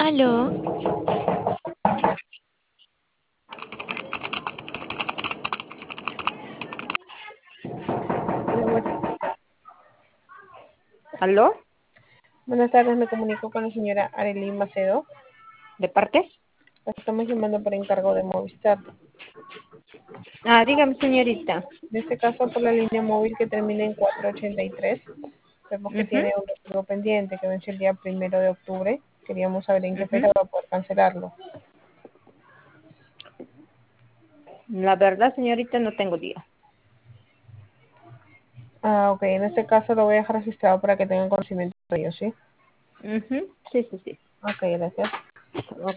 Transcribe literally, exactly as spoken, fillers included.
Aló, ¿Aló? Buenas tardes, me comunico con la señora Arely Macedo. ¿De parte? La estamos llamando por encargo de Movistar. Ah, dígame, señorita. En este caso, por la línea móvil que termina en cuatrocientos ochenta y tres, vemos que Ujú, tiene un recargo pendiente que vence el día primero de octubre. Queríamos saber en qué fecha ujú. va a poder cancelarlo. La verdad, señorita, no tengo día. Ah, ok, en este caso lo voy a dejar registrado para que tengan conocimiento de ello, ¿sí? Ujú, sí, sí, sí. Ok, gracias.